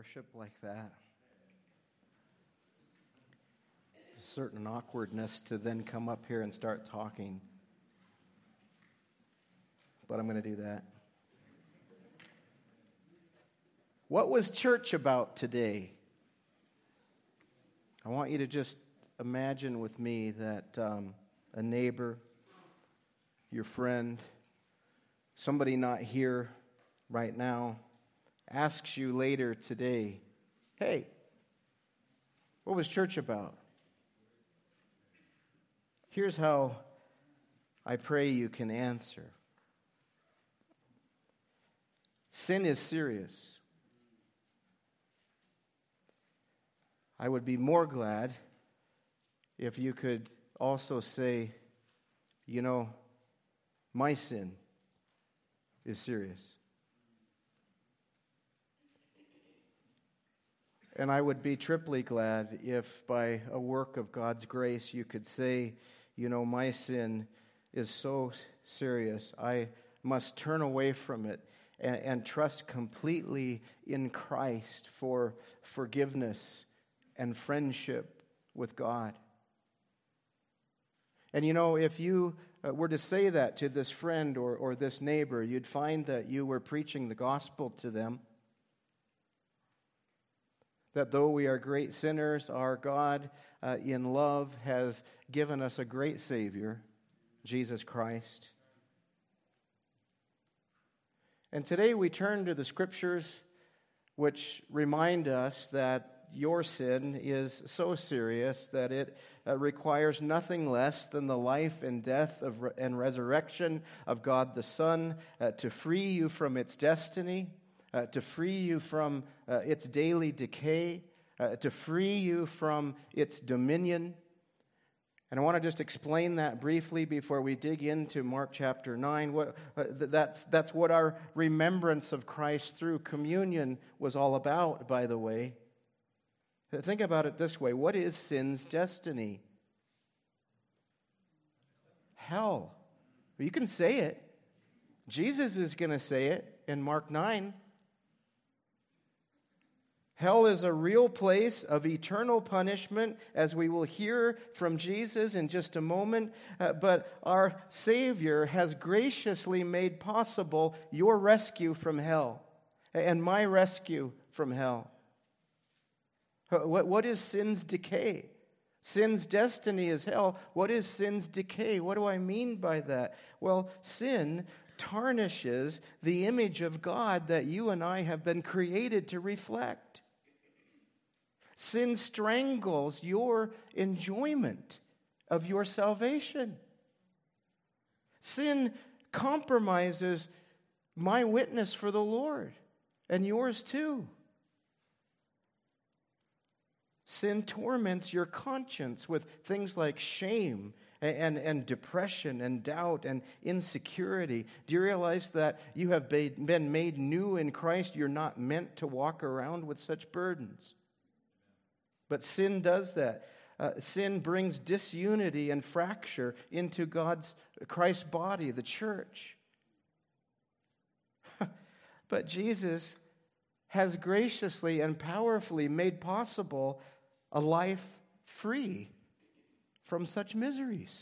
worship like that. A certain awkwardness to then come up here and start talking. But I'm going to do that. What was church about today? I want you to just imagine with me that a neighbor, your friend, somebody not here right now, asks you later today, hey, what was church about? Here's how I pray you can answer. Sin is serious. I would be more glad if you could also say, you know, my sin is serious. And I would be triply glad if by a work of God's grace you could say, you know, my sin is so serious, I must turn away from it and trust completely in Christ for forgiveness and friendship with God. And you know, if you were to say that to this friend or this neighbor, you'd find that you were preaching the gospel to them. That though we are great sinners, our God in love has given us a great Savior, Jesus Christ. And today we turn to the Scriptures which remind us that your sin is so serious that it requires nothing less than the life and death and resurrection of God the Son to free you from its destiny, to free you from its daily decay, to free you from its dominion. And I want to just explain that briefly before we dig into Mark chapter 9. That's what our remembrance of Christ through communion was all about, by the way. Think about it this way. What is sin's destiny? Hell. You can say it. Jesus is going to say it in Mark 9. Hell is a real place of eternal punishment, as we will hear from Jesus in just a moment. But our Savior has graciously made possible your rescue from hell and my rescue from hell. What is sin's decay? Sin's destiny is hell. What is sin's decay? What do I mean by that? Well, sin tarnishes the image of God that you and I have been created to reflect. Sin strangles your enjoyment of your salvation. Sin compromises my witness for the Lord and yours too. Sin torments your conscience with things like shame and depression and doubt and insecurity. Do you realize that you have been made new in Christ? You're not meant to walk around with such burdens. But sin does that. Sin brings disunity and fracture into Christ's body, the church. But Jesus has graciously and powerfully made possible a life free from such miseries.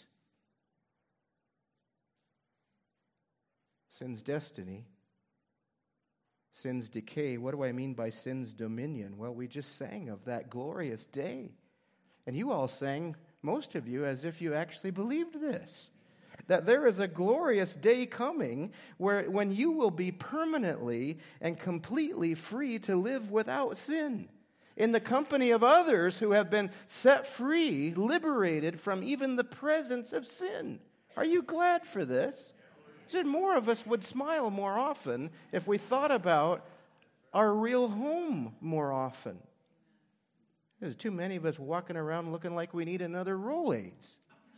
Sin's destiny, sin's decay. What do I mean by sin's dominion? Well, we just sang of that glorious day. And you all sang, most of you, as if you actually believed this. That there is a glorious day coming when you will be permanently and completely free to live without sin, in the company of others who have been set free, liberated from even the presence of sin. Are you glad for this? More of us would smile more often if we thought about our real home more often. There's too many of us walking around looking like we need another Rolaids.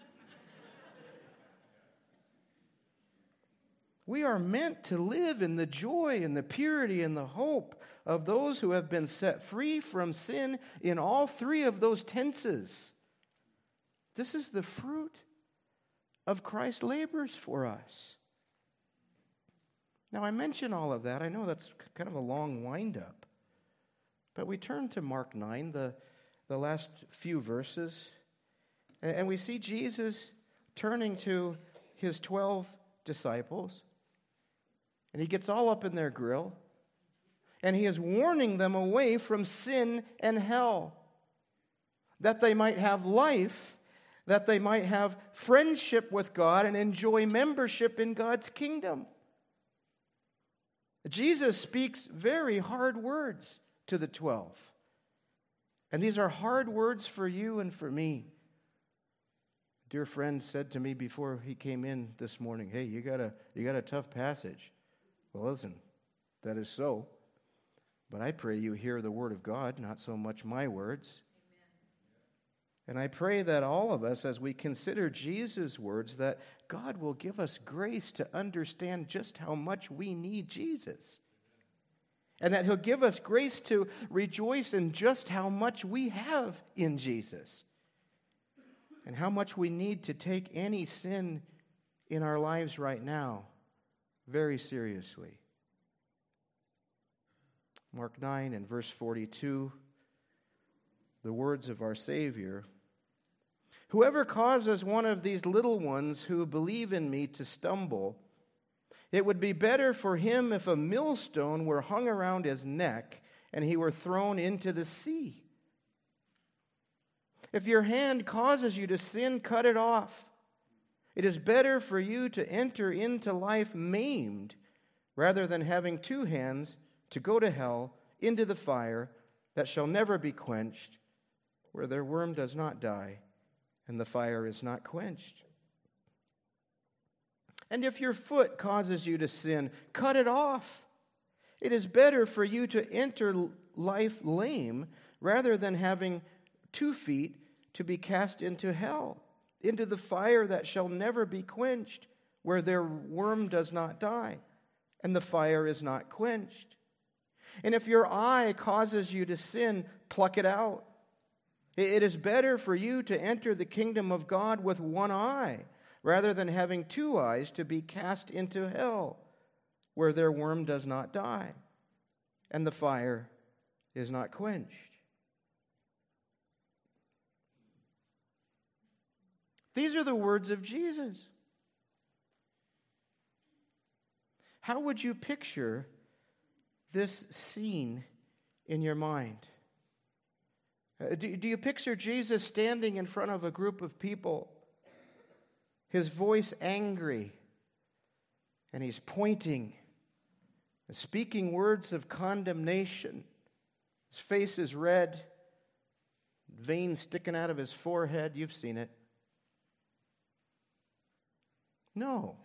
We are meant to live in the joy and the purity and the hope of those who have been set free from sin in all three of those tenses. This is the fruit of Christ's labors for us. Now, I mention all of that. I know that's kind of a long wind-up. But we turn to Mark 9, the last few verses, and we see Jesus turning to his 12 disciples, and he gets all up in their grill, and he is warning them away from sin and hell, that they might have life, that they might have friendship with God and enjoy membership in God's kingdom. Jesus speaks very hard words to the 12. And these are hard words for you and for me. A dear friend said to me before he came in this morning, "Hey, you got a tough passage." Well, listen, that is so. But I pray you hear the word of God, not so much my words. And I pray that all of us, as we consider Jesus' words, that God will give us grace to understand just how much we need Jesus. And that he'll give us grace to rejoice in just how much we have in Jesus. And how much we need to take any sin in our lives right now very seriously. Mark 9 and verse 42, the words of our Savior: "Whoever causes one of these little ones who believe in me to stumble, it would be better for him if a millstone were hung around his neck and he were thrown into the sea. If your hand causes you to sin, cut it off. It is better for you to enter into life maimed rather than having two hands to go to hell, into the fire that shall never be quenched, where their worm does not die and the fire is not quenched. And if your foot causes you to sin, cut it off. It is better for you to enter life lame rather than having 2 feet to be cast into hell, into the fire that shall never be quenched, where their worm does not die and the fire is not quenched. And if your eye causes you to sin, pluck it out. It is better for you to enter the kingdom of God with one eye, rather than having 2 eyes to be cast into hell, where their worm does not die, and the fire is not quenched." These are the words of Jesus. How would you picture this scene in your mind? Do you picture Jesus standing in front of a group of people, his voice angry, and he's pointing, speaking words of condemnation? His face is red, veins sticking out of his forehead. You've seen it. No.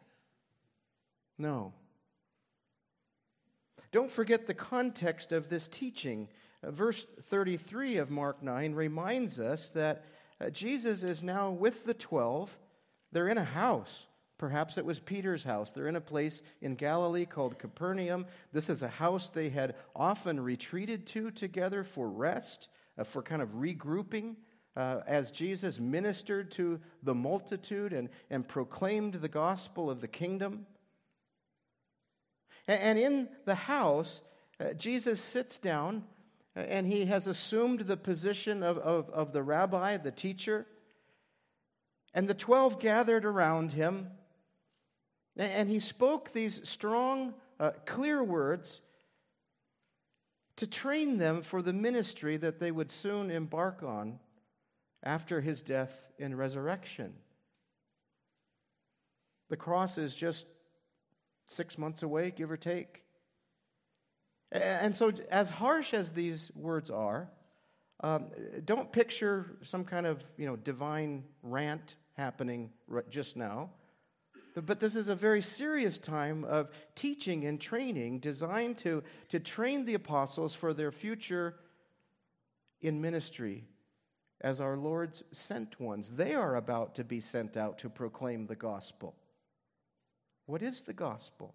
Don't forget the context of this teaching. Verse 33 of Mark 9 reminds us that Jesus is now with the 12. They're in a house. Perhaps it was Peter's house. They're in a place in Galilee called Capernaum. This is a house they had often retreated to together for rest, for kind of regrouping, as Jesus ministered to the multitude and proclaimed the gospel of the kingdom. And in the house, Jesus sits down, and he has assumed the position of the rabbi, the teacher. And the 12 gathered around him, and he spoke these strong, clear words to train them for the ministry that they would soon embark on after his death and resurrection. The cross is just 6 months away, give or take. And so, as harsh as these words are, don't picture some kind of divine rant happening just now. But this is a very serious time of teaching and training designed to train the apostles for their future in ministry as our Lord's sent ones. They are about to be sent out to proclaim the gospel. What is the gospel?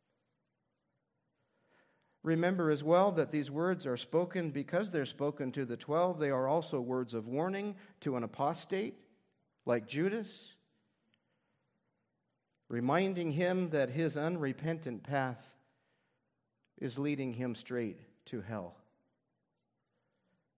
Remember as well that these words are spoken because they're spoken to the 12. They are also words of warning to an apostate like Judas, reminding him that his unrepentant path is leading him straight to hell.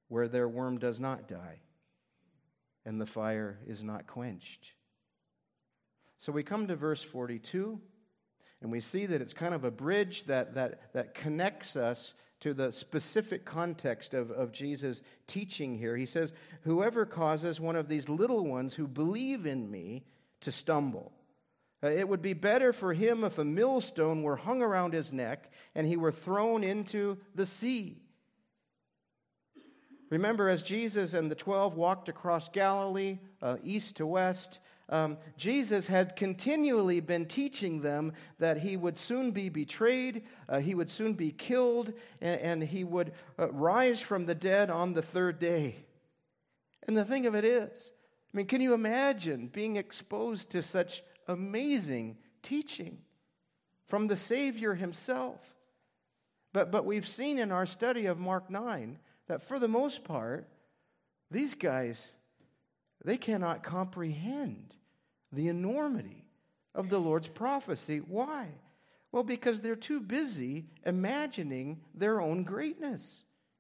where their worm does not die and the fire is not quenched. So we come to verse 42, and we see that it's kind of a bridge that connects us to the specific context of Jesus' teaching here. He says, "Whoever causes one of these little ones who believe in me to stumble, it would be better for him if a millstone were hung around his neck and he were thrown into the sea." Remember, as Jesus and the 12 walked across Galilee, east to west, Jesus had continually been teaching them that he would soon be betrayed, he would soon be killed, and he would rise from the dead on the third day. And the thing of it is, I mean, can you imagine being exposed to such amazing teaching from the Savior himself? But we've seen in our study of Mark 9 that for the most part, these guys, they cannot comprehend the enormity of the Lord's prophecy. Why? Well, because they're too busy imagining their own greatness.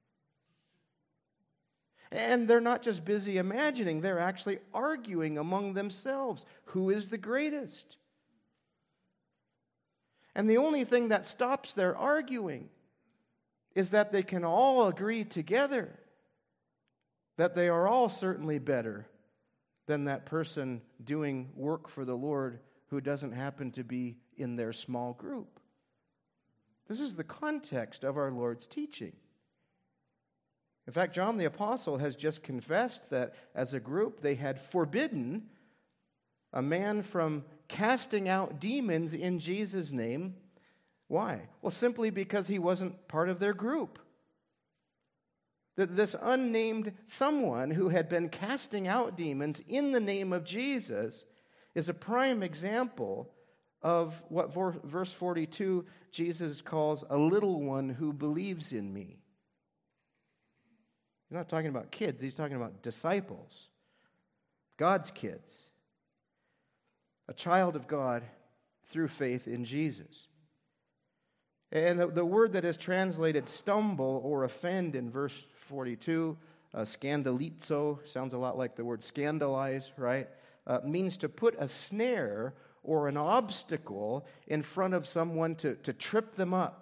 And they're not just busy imagining, they're actually arguing among themselves. Who is the greatest? And the only thing that stops their arguing is that they can all agree together that they are all certainly better than that person doing work for the Lord who doesn't happen to be in their small group. This is the context of our Lord's teaching. In fact, John the Apostle has just confessed that as a group they had forbidden a man from casting out demons in Jesus' name. Why? Well, simply because he wasn't part of their group. That this unnamed someone who had been casting out demons in the name of Jesus is a prime example of what verse 42 Jesus calls a little one who believes in me. He's not talking about kids, he's talking about disciples, God's kids, a child of God through faith in Jesus. And the word that is translated stumble or offend in verse 42, scandalizo, sounds a lot like the word scandalize, right? Means to put a snare or an obstacle in front of someone to trip them up.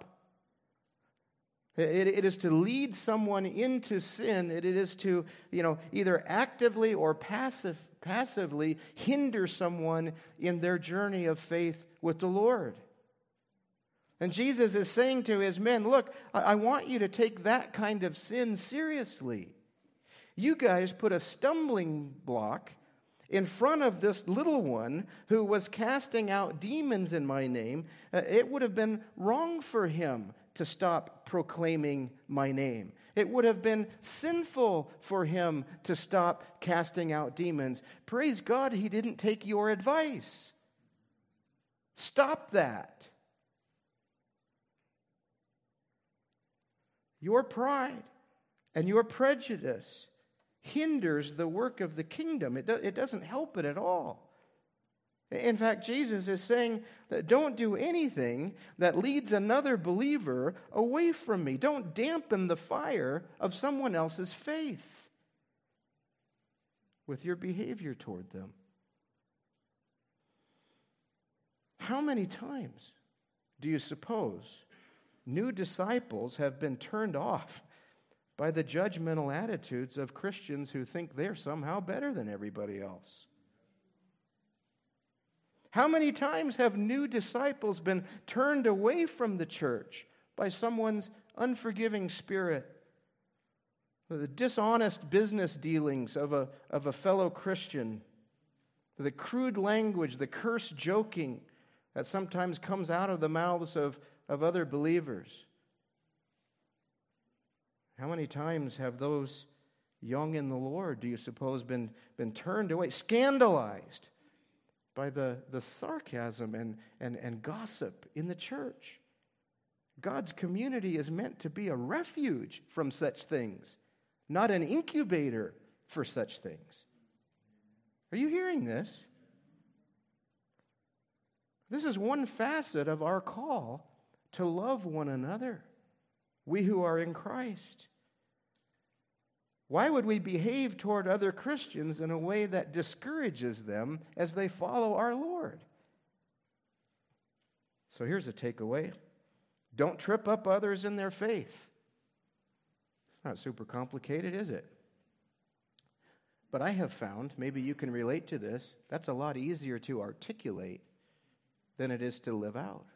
It is to lead someone into sin. It is to, either actively or passively hinder someone in their journey of faith with the Lord. And Jesus is saying to his men, look, I want you to take that kind of sin seriously. You guys put a stumbling block in front of this little one who was casting out demons in my name. It would have been wrong for him to stop proclaiming my name. It would have been sinful for him to stop casting out demons. Praise God, he didn't take your advice. Stop that. Your pride and your prejudice hinders the work of the kingdom. It doesn't help it at all. In fact, Jesus is saying that don't do anything that leads another believer away from me. Don't dampen the fire of someone else's faith with your behavior toward them. How many times do you suppose new disciples have been turned off by the judgmental attitudes of Christians who think they're somehow better than everybody else? How many times have new disciples been turned away from the church by someone's unforgiving spirit? The dishonest business dealings of a fellow Christian, the crude language, the curse joking that sometimes comes out of the mouths of other believers. How many times have those young in the Lord, do you suppose, been turned away, scandalized by the sarcasm and gossip in the church? God's community is meant to be a refuge from such things, not an incubator for such things. Are you hearing this? This is one facet of our call to love one another, we who are in Christ. Why would we behave toward other Christians in a way that discourages them as they follow our Lord? So here's a takeaway. Don't trip up others in their faith. It's not super complicated, is it? But I have found, maybe you can relate to this, that's a lot easier to articulate than it is to live out.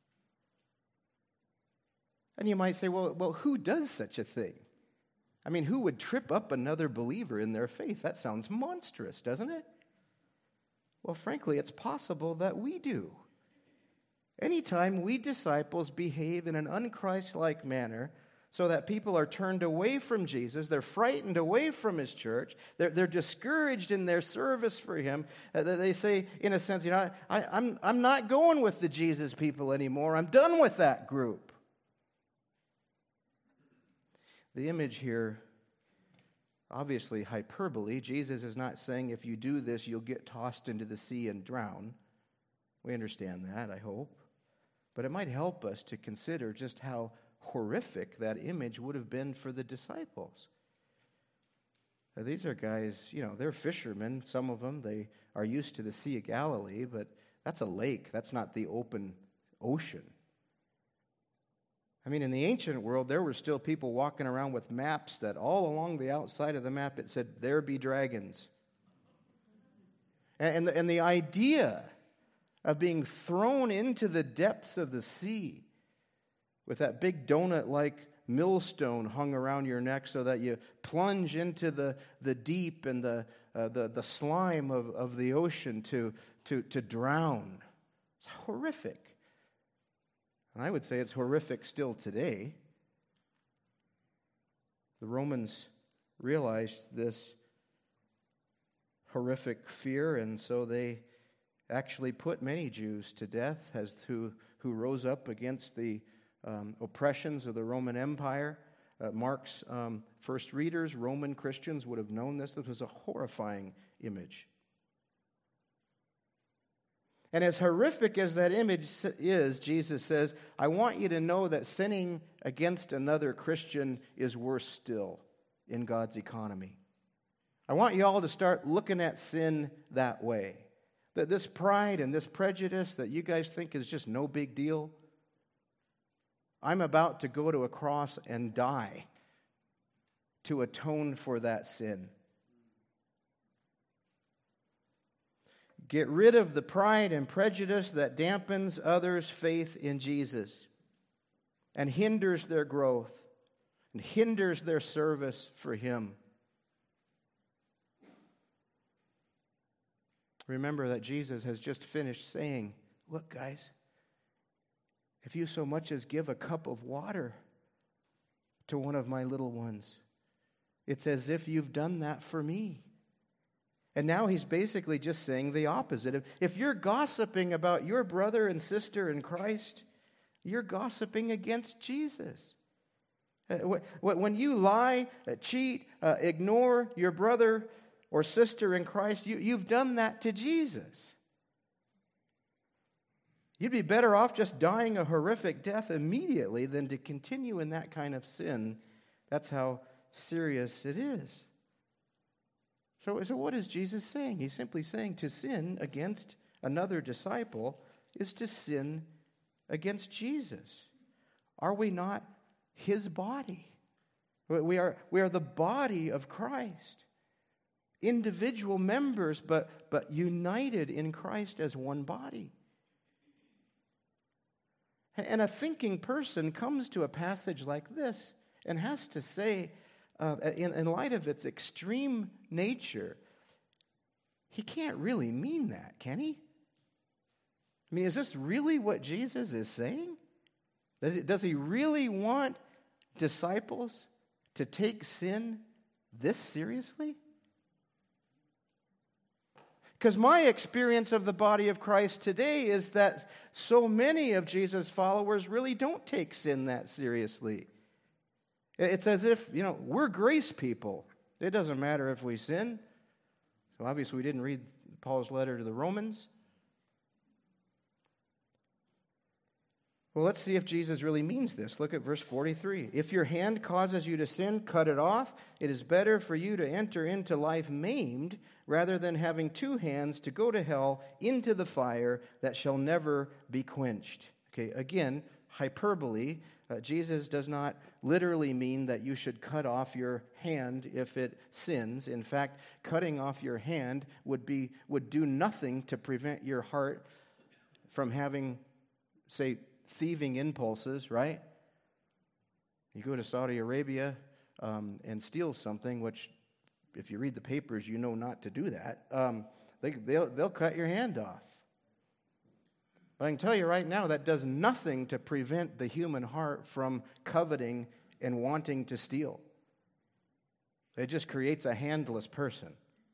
And you might say, well, who does such a thing? I mean, who would trip up another believer in their faith? That sounds monstrous, doesn't it? Well, frankly, it's possible that we do. Anytime we disciples behave in an un-Christ-like manner so that people are turned away from Jesus, they're frightened away from his church, they're discouraged in their service for him, they say, in a sense, I'm not going with the Jesus people anymore. I'm done with that group. The image here, obviously hyperbole. Jesus is not saying if you do this, you'll get tossed into the sea and drown. We understand that, I hope. But it might help us to consider just how horrific that image would have been for the disciples. Now, these are guys, they're fishermen. Some of them, they are used to the Sea of Galilee, but that's a lake. That's not the open ocean. I mean, in the ancient world, there were still people walking around with maps that all along the outside of the map it said, "There be dragons." And the idea of being thrown into the depths of the sea with that big donut-like millstone hung around your neck so that you plunge into the deep and the slime of the ocean to drown. It's horrific. And I would say it's horrific still today. The Romans realized this horrific fear, and so they actually put many Jews to death who rose up against the oppressions of the Roman Empire. Mark's first readers, Roman Christians, would have known this. This was a horrifying image. And as horrific as that image is, Jesus says, I want you to know that sinning against another Christian is worse still in God's economy. I want you all to start looking at sin that way. That this pride and this prejudice that you guys think is just no big deal, I'm about to go to a cross and die to atone for that sin. Get rid of the pride and prejudice that dampens others' faith in Jesus and hinders their growth and hinders their service for him. Remember that Jesus has just finished saying, look, guys, if you so much as give a cup of water to one of my little ones, it's as if you've done that for me. And now he's basically just saying the opposite. If you're gossiping about your brother and sister in Christ, you're gossiping against Jesus. When you lie, cheat, ignore your brother or sister in Christ, you've done that to Jesus. You'd be better off just dying a horrific death immediately than to continue in that kind of sin. That's how serious it is. So what is Jesus saying? He's simply saying to sin against another disciple is to sin against Jesus. Are we not his body? We are the body of Christ. Individual members, but united in Christ as one body. And a thinking person comes to a passage like this and has to say, in light of its extreme nature, he can't really mean that, can he? I mean, is this really what Jesus is saying? Does he really want disciples to take sin this seriously? Because my experience of the body of Christ today is that so many of Jesus' followers really don't take sin that seriously. It's as if, we're grace people. It doesn't matter if we sin. So obviously we didn't read Paul's letter to the Romans. Well, let's see if Jesus really means this. Look at verse 43. If your hand causes you to sin, cut it off. It is better for you to enter into life maimed rather than having two hands to go to hell into the fire that shall never be quenched. Okay, again, hyperbole. Jesus does not literally mean that you should cut off your hand if it sins. In fact, cutting off your hand would do nothing to prevent your heart from having, say, thieving impulses, right? You go to Saudi Arabia and steal something, which, if you read the papers, you know not to do that. They'll cut your hand off. But I can tell you right now, that does nothing to prevent the human heart from coveting and wanting to steal. It just creates a handless person.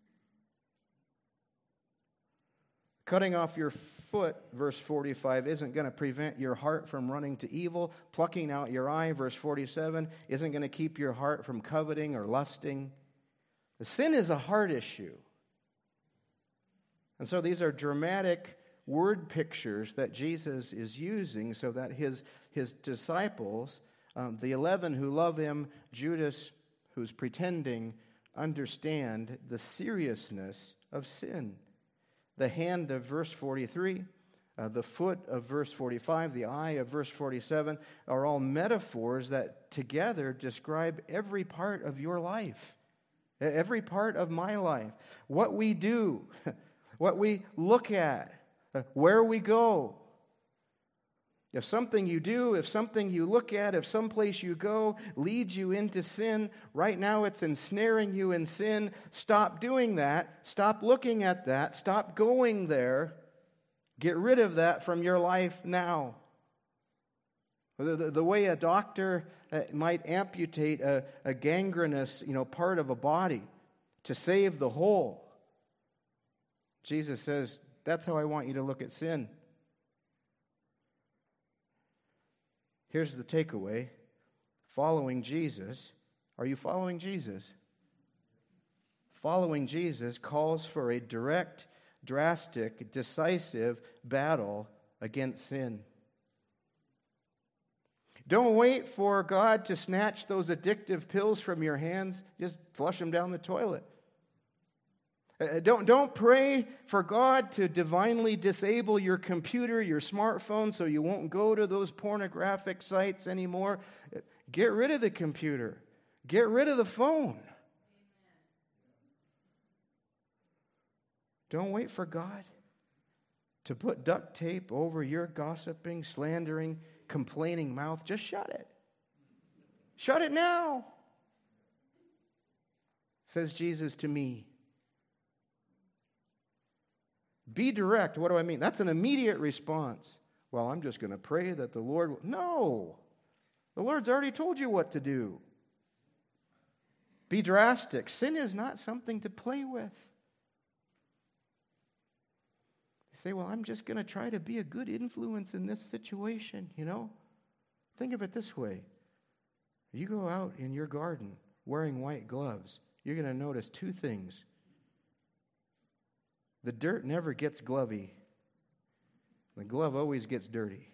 Cutting off your foot, verse 45, isn't going to prevent your heart from running to evil. Plucking out your eye, verse 47, isn't going to keep your heart from coveting or lusting. The sin is a heart issue. And so these are dramatic word pictures that Jesus is using so that his disciples, the 11 who love him, Judas who's pretending, understand the seriousness of sin. The hand of verse 43, the foot of verse 45, the eye of verse 47 are all metaphors that together describe every part of your life, every part of my life. What we do, what we look at, where we go. If something you do, if something you look at, if someplace you go leads you into sin, right now it's ensnaring you in sin. Stop doing that. Stop looking at that. Stop going there. Get rid of that from your life now. The way a doctor might amputate a gangrenous, part of a body to save the whole. Jesus says, that's how I want you to look at sin. Here's the takeaway. Following Jesus. Are you following Jesus? Following Jesus calls for a direct, drastic, decisive battle against sin. Don't wait for God to snatch those addictive pills from your hands. Just flush them down the toilet. Don't pray for God to divinely disable your computer, your smartphone, so you won't go to those pornographic sites anymore. Get rid of the computer. Get rid of the phone. Don't wait for God to put duct tape over your gossiping, slandering, complaining mouth. Just shut it. Shut it now, says Jesus to me. Be direct. What do I mean? That's an immediate response. Well, I'm just going to pray that the Lord will. No. The Lord's already told you what to do. Be drastic. Sin is not something to play with. You say, well, I'm just going to try to be a good influence in this situation, Think of it this way. You go out in your garden wearing white gloves, you're going to notice two things. The dirt never gets glovey. The glove always gets dirty.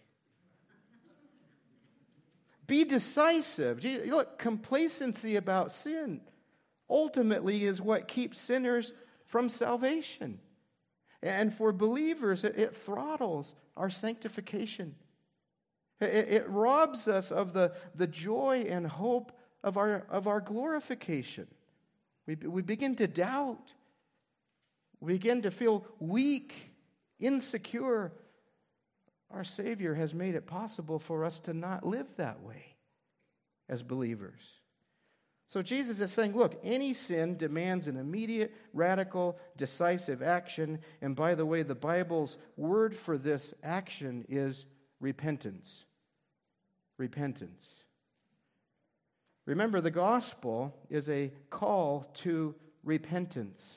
Be decisive. Look, complacency about sin ultimately is what keeps sinners from salvation. And for believers, it throttles our sanctification. It robs us of the joy and hope of our glorification. We begin to doubt. We begin to feel weak, insecure. Our Savior has made it possible for us to not live that way as believers. So Jesus is saying, look, any sin demands an immediate, radical, decisive action. And by the way, the Bible's word for this action is repentance. Repentance. Remember, the gospel is a call to repentance.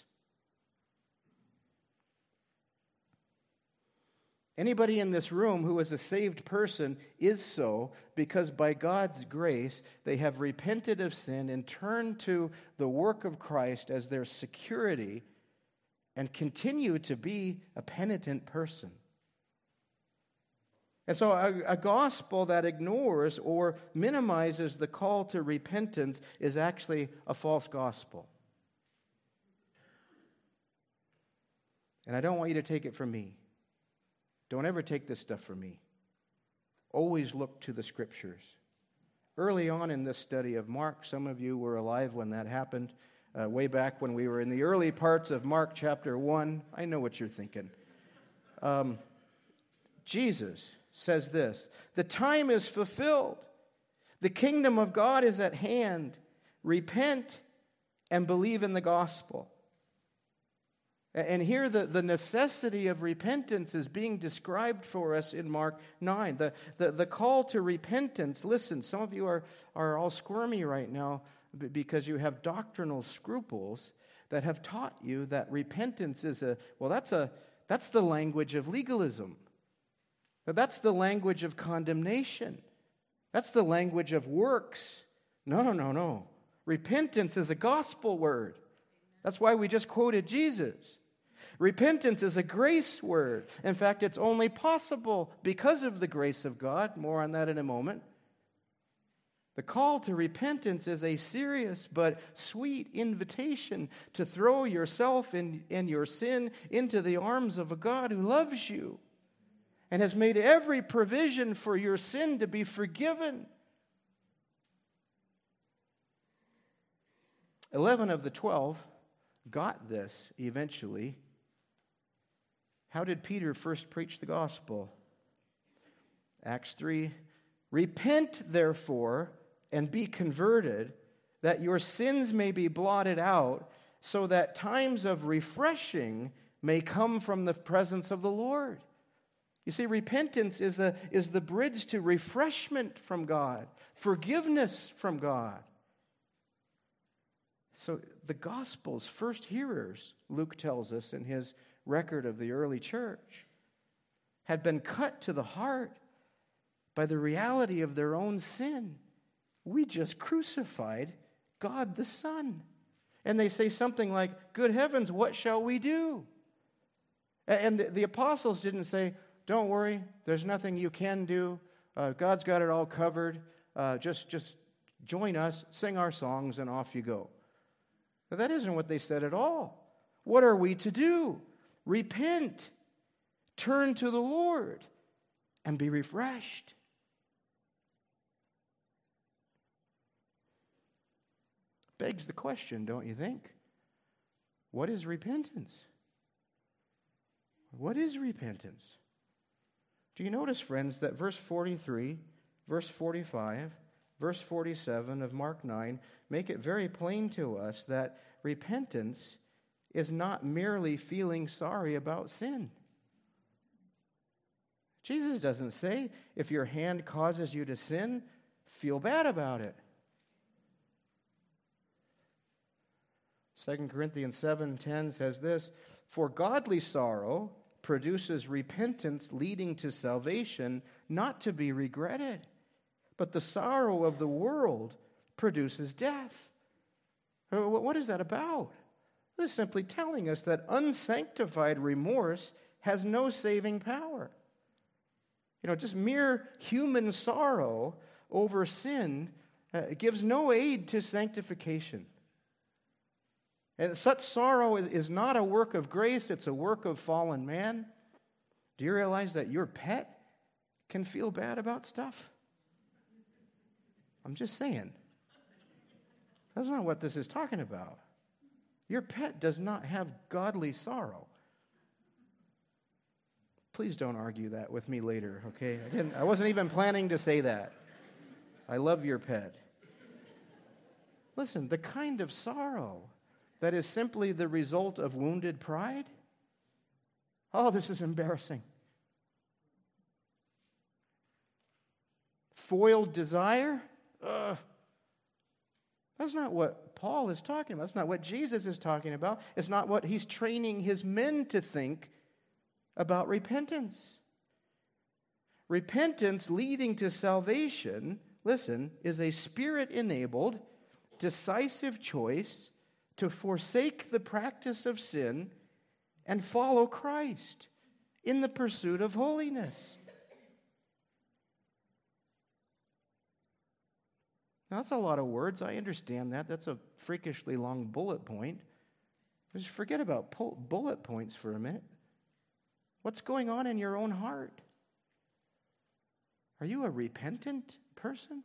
Anybody in this room who is a saved person is so because by God's grace they have repented of sin and turned to the work of Christ as their security and continue to be a penitent person. And so a gospel that ignores or minimizes the call to repentance is actually a false gospel. And I don't want you to take it from me. Don't ever take this stuff from me. Always look to the Scriptures. Early on in this study of Mark, some of you were alive when that happened, way back when we were in the early parts of Mark chapter 1. I know what you're thinking. Jesus says this, "The time is fulfilled. The kingdom of God is at hand. Repent and believe in the gospel." And here the necessity of repentance is being described for us in Mark 9. The call to repentance, listen, some of you are all squirmy right now because you have doctrinal scruples that have taught you that repentance is that's the language of legalism. That's the language of condemnation. That's the language of works. No. Repentance is a gospel word. That's why we just quoted Jesus. Repentance is a grace word. In fact, it's only possible because of the grace of God. More on that in a moment. The call to repentance is a serious but sweet invitation to throw yourself and your sin into the arms of a God who loves you and has made every provision for your sin to be forgiven. 11 of the 12 got this eventually. How did Peter first preach the gospel? Acts 3, "Repent, therefore, and be converted, that your sins may be blotted out, so that times of refreshing may come from the presence of the Lord." You see, repentance is the bridge to refreshment from God, forgiveness from God. So the gospel's first hearers, Luke tells us in his record of the early church, had been cut to the heart by the reality of their own sin. We just crucified God the Son. And they say something like, "Good heavens, what shall we do?" And the apostles didn't say, "Don't worry, there's nothing you can do. God's got it all covered. Just join us, sing our songs, and off you go." But that isn't what they said at all. What are we to do? Repent, turn to the Lord, and be refreshed. Begs the question, don't you think? What is repentance? What is repentance? Do you notice, friends, that verse 43, verse 45, verse 47 of Mark 9 make it very plain to us that repentance is not merely feeling sorry about sin. Jesus doesn't say, if your hand causes you to sin, feel bad about it. 2 Corinthians 7:10 says this, "For godly sorrow produces repentance leading to salvation, not to be regretted. But the sorrow of the world produces death." What is that about? It is simply telling us that unsanctified remorse has no saving power. Just mere human sorrow over sin gives no aid to sanctification. And such sorrow is not a work of grace, it's a work of fallen man. Do you realize that your pet can feel bad about stuff? I'm just saying. That's not what this is talking about. Your pet does not have godly sorrow. Please don't argue that with me later, okay? I wasn't even planning to say that. I love your pet. Listen, the kind of sorrow that is simply the result of wounded pride? Oh, this is embarrassing. Foiled desire? That's not what Paul is talking about. That's not what Jesus is talking about. It's not what he's training his men to think about repentance. Repentance leading to salvation, listen, is a Spirit-enabled, decisive choice to forsake the practice of sin and follow Christ in the pursuit of holiness. Now, that's a lot of words. I understand that. That's a freakishly long bullet point. Just forget about bullet points for a minute. What's going on in your own heart? Are you a repentant person?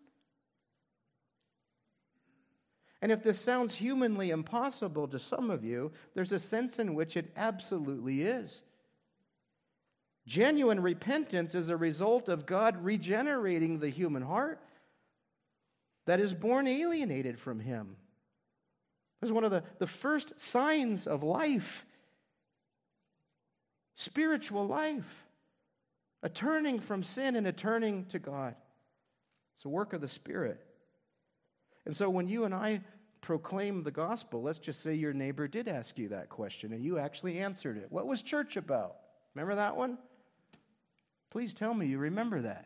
And if this sounds humanly impossible to some of you, there's a sense in which it absolutely is. Genuine repentance is a result of God regenerating the human heart that is born alienated from Him. This is one of the first signs of life, spiritual life, a turning from sin and a turning to God. It's a work of the Spirit. And so when you and I proclaim the gospel, let's just say your neighbor did ask you that question and you actually answered it. What was church about? Remember that one? Please tell me you remember that.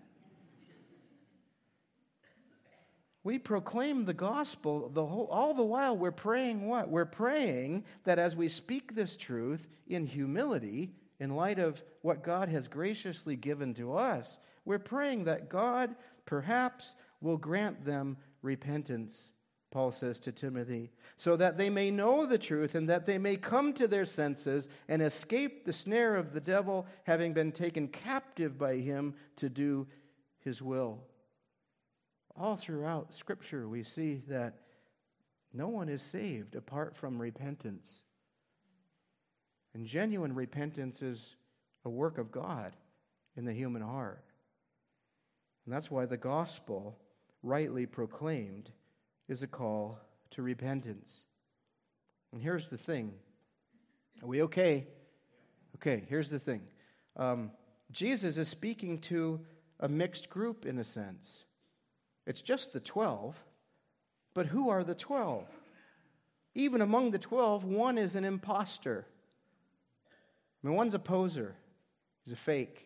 We proclaim the gospel all the while we're praying what? We're praying that as we speak this truth in humility, in light of what God has graciously given to us, we're praying that God perhaps will grant them repentance, Paul says to Timothy, so that they may know the truth and that they may come to their senses and escape the snare of the devil, having been taken captive by him to do his will. All throughout Scripture, we see that no one is saved apart from repentance. And genuine repentance is a work of God in the human heart. And that's why the gospel, rightly proclaimed, is a call to repentance. And here's the thing. Are we okay? Okay, here's the thing. Jesus is speaking to a mixed group in a sense. It's just the 12, but who are the 12? Even among the 12, one is an imposter. I mean, one's a poser. He's a fake.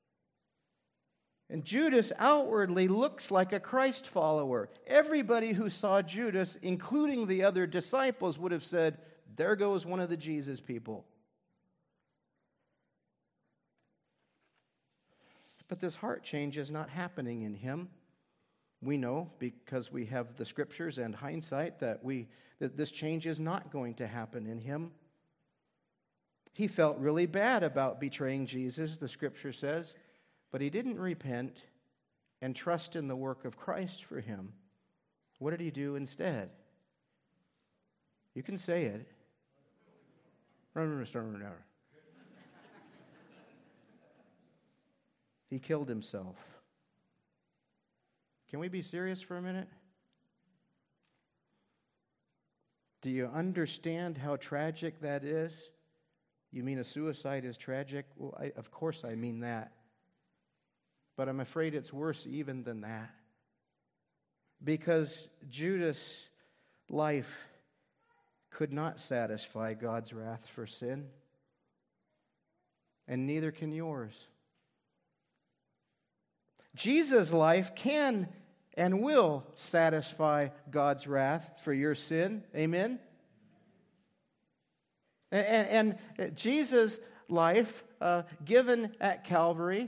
And Judas outwardly looks like a Christ follower. Everybody who saw Judas, including the other disciples, would have said, there goes one of the Jesus people. But this heart change is not happening in him. We know, because we have the Scriptures and hindsight, that this change is not going to happen in him. He felt really bad about betraying Jesus, the Scripture says, but he didn't repent and trust in the work of Christ for him. What did he do instead? You can say it. He killed himself. Can we be serious for a minute? Do you understand how tragic that is? You mean a suicide is tragic? Well, of course I mean that. But I'm afraid it's worse even than that. Because Judas' life could not satisfy God's wrath for sin. And neither can yours. Jesus' life can and will satisfy God's wrath for your sin. Amen? And Jesus' life given at Calvary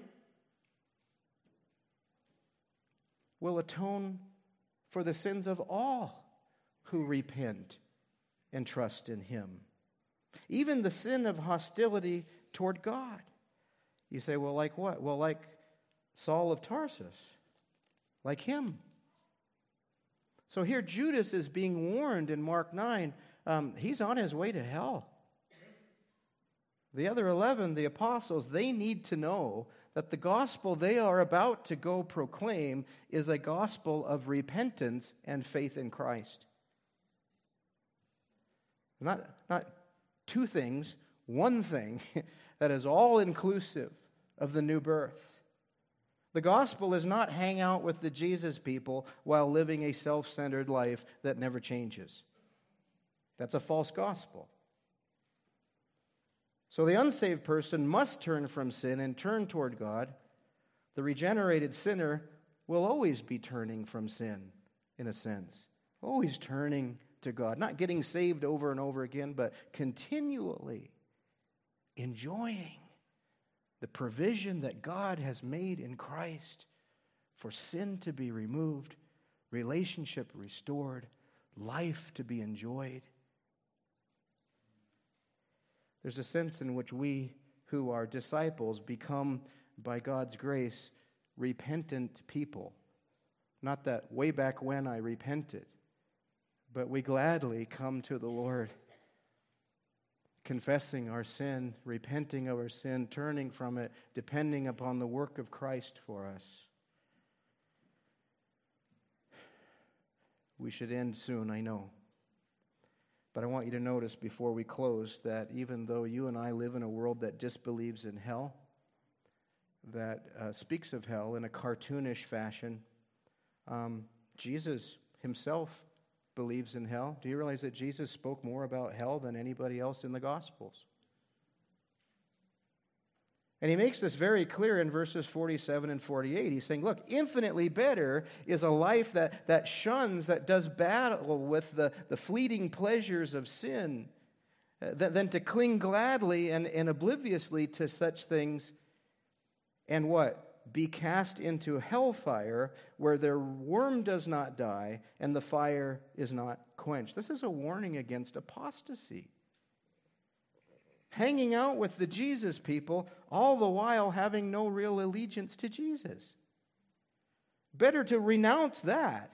will atone for the sins of all who repent and trust in Him. Even the sin of hostility toward God. You say, well, like what? Well, like Saul of Tarsus. Like him. So here Judas is being warned in Mark 9. He's on his way to hell. The other 11, the apostles, they need to know that the gospel they are about to go proclaim is a gospel of repentance and faith in Christ. Not two things, one thing that is all inclusive of the new birth. The gospel is not hang out with the Jesus people while living a self-centered life that never changes. That's a false gospel. So the unsaved person must turn from sin and turn toward God. The regenerated sinner will always be turning from sin, in a sense. Always turning to God. Not getting saved over and over again, but continually enjoying the provision that God has made in Christ for sin to be removed, relationship restored, life to be enjoyed. There's a sense in which we who are disciples become, by God's grace, repentant people. Not that way back when I repented, but we gladly come to the Lord, confessing our sin, repenting of our sin, turning from it, depending upon the work of Christ for us. We should end soon, I know. But I want you to notice before we close that even though you and I live in a world that disbelieves in hell, that speaks of hell in a cartoonish fashion, Jesus himself believes in hell. Do you realize that Jesus spoke more about hell than anybody else in the Gospels? And he makes this very clear in verses 47 and 48. He's saying, look, infinitely better is a life that shuns, that does battle with the fleeting pleasures of sin, than to cling gladly and obliviously to such things and what? Be cast into hellfire where their worm does not die and the fire is not quenched. This is a warning against apostasy. Hanging out with the Jesus people, all the while having no real allegiance to Jesus. Better to renounce that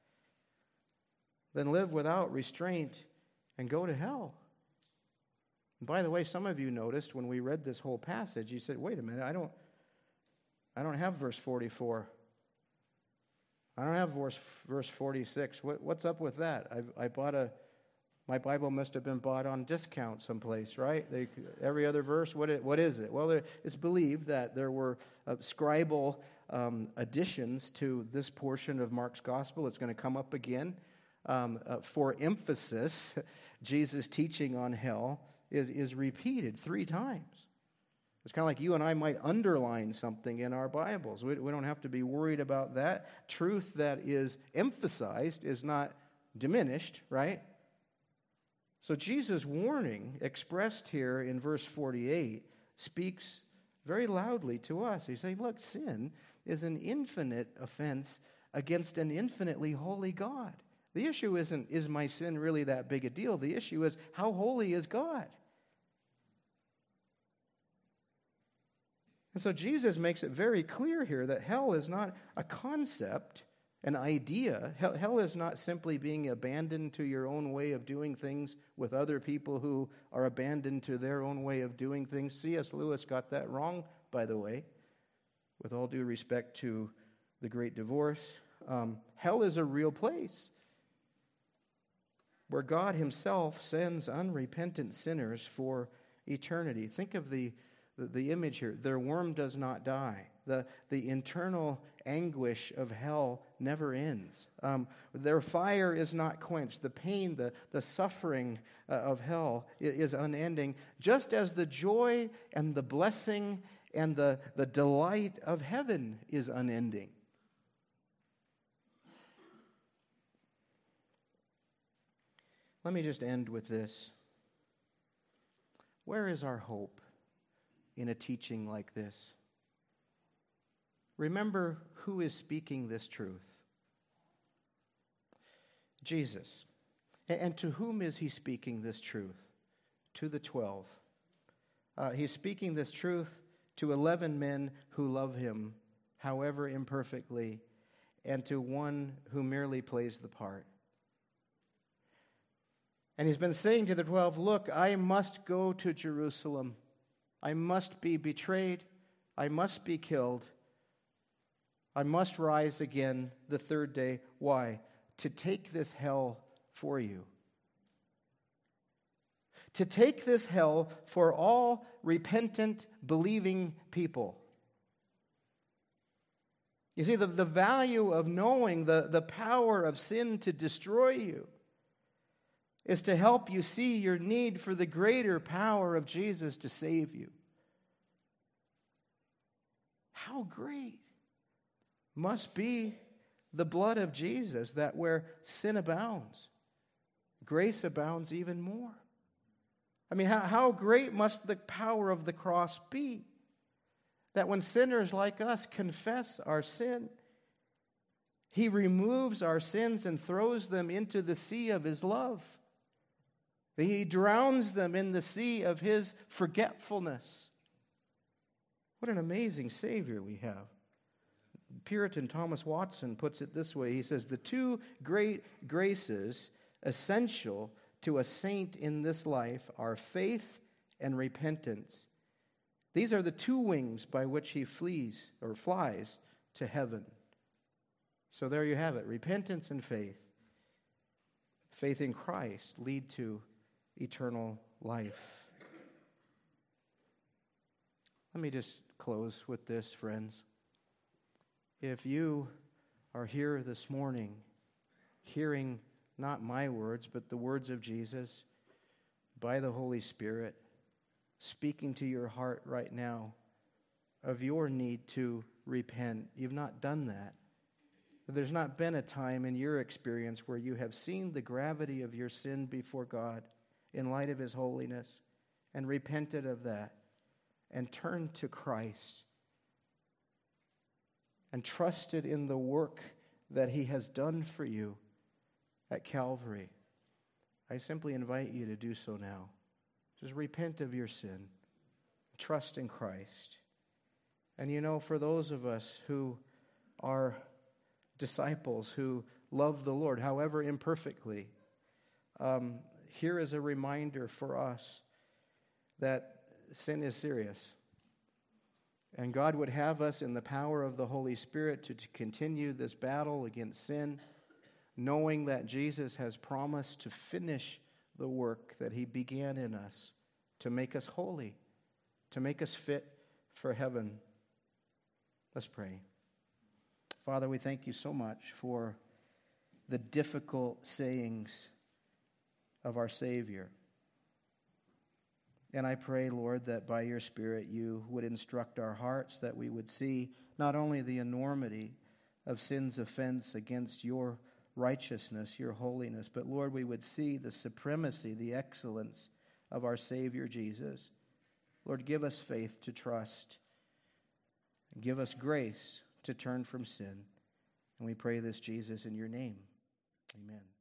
than live without restraint and go to hell. And by the way, some of you noticed when we read this whole passage, you said, wait a minute, I don't have verse 44. I don't have verse 46. What's up with that? My Bible must have been bought on discount someplace, right? Every other verse, what is it? Well, it's believed that there were scribal additions to this portion of Mark's gospel. It's going to come up again. For emphasis, Jesus' teaching on hell is repeated 3 times. It's kind of like you and I might underline something in our Bibles. We don't have to be worried about that. Truth that is emphasized is not diminished, right? So Jesus' warning expressed here in verse 48 speaks very loudly to us. He's saying, look, sin is an infinite offense against an infinitely holy God. The issue isn't, is my sin really that big a deal? The issue is, how holy is God? And so Jesus makes it very clear here that hell is not a concept, an idea. Hell is not simply being abandoned to your own way of doing things with other people who are abandoned to their own way of doing things. C.S. Lewis got that wrong, by the way, with all due respect to the Great Divorce. Hell is a real place where God himself sends unrepentant sinners for eternity. Think of the image here. Their worm does not die. The internal anguish of hell never ends. Their fire is not quenched. The pain, the suffering of hell is unending, just as the joy and the blessing and the delight of heaven is unending. Let me just end with this. Where is our hope in a teaching like this? Remember who is speaking this truth. Jesus. And to whom is he speaking this truth? To the 12. He's speaking this truth to 11 men who love him, however imperfectly, and to one who merely plays the part. And he's been saying to the 12, look, I must go to Jerusalem. I must be betrayed. I must be killed. I must rise again the 3rd day. Why? To take this hell for you. To take this hell for all repentant, believing people. You see, the value of knowing the power of sin to destroy you is to help you see your need for the greater power of Jesus to save you. How great must be the blood of Jesus, that where sin abounds, grace abounds even more. I mean, how great must the power of the cross be, that when sinners like us confess our sin He removes our sins and throws them into the sea of His love. He drowns them in the sea of His forgetfulness. What an amazing Savior we have. Puritan Thomas Watson puts it this way. He says, the two great graces essential to a saint in this life are faith and repentance. These are the two wings by which he flies to heaven. So there you have it, repentance and faith. Faith in Christ lead to eternal life. Let me just close with this, friends. If you are here this morning hearing not my words, but the words of Jesus by the Holy Spirit speaking to your heart right now of your need to repent, you've not done that. There's not been a time in your experience where you have seen the gravity of your sin before God in light of His holiness and repented of that and turned to Christ and trusted in the work that He has done for you at Calvary. I simply invite you to do so now. Just repent of your sin. Trust in Christ. And you know, for those of us who are disciples, who love the Lord, however imperfectly, here is a reminder for us that sin is serious. And God would have us in the power of the Holy Spirit to continue this battle against sin, knowing that Jesus has promised to finish the work that He began in us, to make us holy, to make us fit for heaven. Let's pray. Father, we thank You so much for the difficult sayings of our Savior. And I pray, Lord, that by Your Spirit You would instruct our hearts, that we would see not only the enormity of sin's offense against Your righteousness, Your holiness, but Lord, we would see the supremacy, the excellence of our Savior Jesus. Lord, give us faith to trust, and give us grace to turn from sin. And we pray this, Jesus, in Your name. Amen.